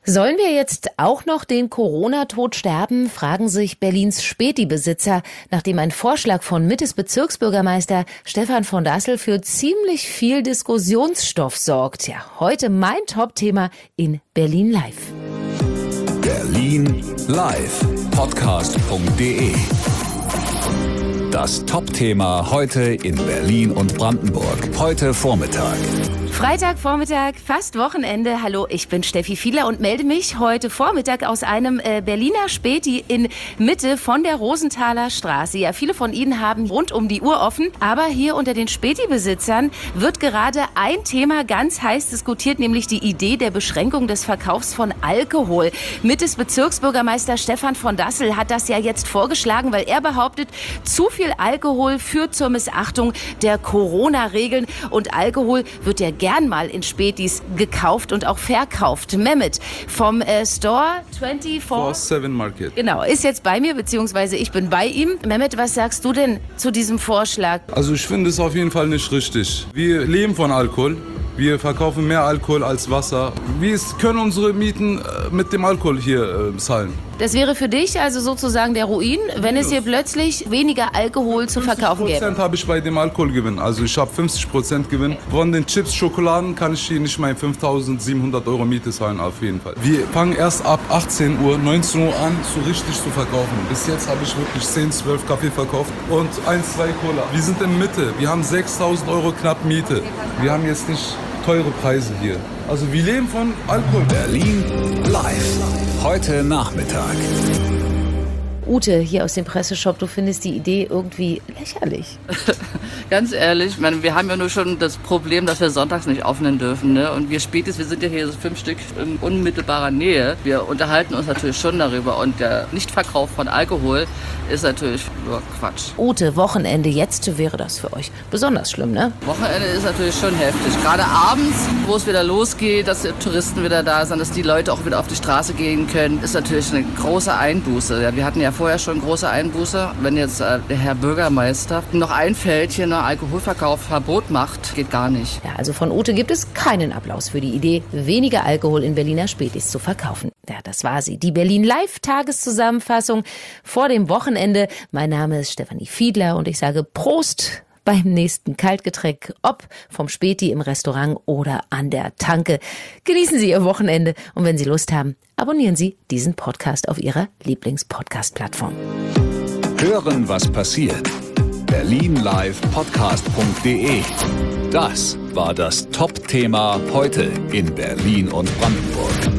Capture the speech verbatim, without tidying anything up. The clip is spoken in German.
Sollen wir jetzt auch noch den Corona-Tod sterben, fragen sich Berlins Späti-Besitzer, nachdem ein Vorschlag von Mittes Bezirksbürgermeister Stefan von Dassel für ziemlich viel Diskussionsstoff sorgt. Ja, heute mein Top-Thema in Berlin Live. Berlin Live, podcast punkt de. Das Top-Thema heute in Berlin und Brandenburg. Heute Vormittag. Freitagvormittag, fast Wochenende. Hallo, ich bin Steffi Fiedler und melde mich heute Vormittag aus einem äh, Berliner Späti in Mitte von der Rosenthaler Straße. Ja, viele von Ihnen haben rund um die Uhr offen, aber hier unter den Späti-Besitzern wird gerade ein Thema ganz heiß diskutiert, nämlich die Idee der Beschränkung des Verkaufs von Alkohol. Mittes Bezirksbürgermeister Stefan von Dassel hat das ja jetzt vorgeschlagen, weil er behauptet, zu viel Alkohol führt zur Missachtung der Corona-Regeln und Alkohol wird ja gern mal in Spätis gekauft und auch verkauft. Mehmet vom äh, Store vierundzwanzig sieben Market. Genau, ist jetzt bei mir, beziehungsweise ich bin bei ihm. Mehmet, was sagst du denn zu diesem Vorschlag? Also ich finde es auf jeden Fall nicht richtig. Wir leben von Alkohol. Wir verkaufen mehr Alkohol als Wasser. Wir können unsere Mieten mit dem Alkohol hier äh, zahlen. Das wäre für dich also sozusagen der Ruin, wenn es hier plötzlich weniger Alkohol zu verkaufen gäbe? fünfzig Prozent habe ich bei dem Alkoholgewinn. Also ich habe fünfzig Prozent Gewinn. Von den Chips, Schokoladen kann ich hier nicht mal fünftausendsiebenhundert Euro Miete zahlen, auf jeden Fall. Wir fangen erst ab achtzehn Uhr, neunzehn Uhr an, so richtig zu verkaufen. Bis jetzt habe ich wirklich zehn, zwölf Kaffee verkauft und ein, zwei Cola. Wir sind in Mitte. Wir haben sechstausend Euro knapp Miete. Wir haben jetzt nicht teure Preise hier. Also wir leben von Alkohol. Berlin Live. Heute Nachmittag. Ute, hier aus dem Presseshop, du findest die Idee irgendwie lächerlich. Ganz ehrlich, ich meine, wir haben ja nur schon das Problem, dass wir sonntags nicht öffnen dürfen. Ne? Und wir Spätis, wir sind ja hier so fünf Stück in unmittelbarer Nähe. Wir unterhalten uns natürlich schon darüber. Und der Nichtverkauf von Alkohol ist natürlich nur Quatsch. Ute, Wochenende jetzt wäre das für euch besonders schlimm, ne? Wochenende ist natürlich schon heftig. Gerade abends, wo es wieder losgeht, dass die Touristen wieder da sind, dass die Leute auch wieder auf die Straße gehen können, ist natürlich eine große Einbuße. Ja, wir hatten ja vorher schon große Einbuße. Wenn jetzt äh, der Herr Bürgermeister noch einfällt, hier ein Alkoholverkaufsverbot macht, geht gar nicht. Ja, also von Ute gibt es keinen Applaus für die Idee, weniger Alkohol in Berliner Spätis zu verkaufen. Ja, das war sie. Die Berlin Live Tageszusammenfassung vor dem Wochenende. Mein Name ist Stefanie Fiedler und ich sage Prost beim nächsten Kaltgetränk, ob vom Späti im Restaurant oder an der Tanke. Genießen Sie Ihr Wochenende und wenn Sie Lust haben, abonnieren Sie diesen Podcast auf Ihrer Lieblings-Podcast-Plattform. Hören, was passiert. Berlin Live, podcast punkt de. Das war das Top-Thema heute in Berlin und Brandenburg.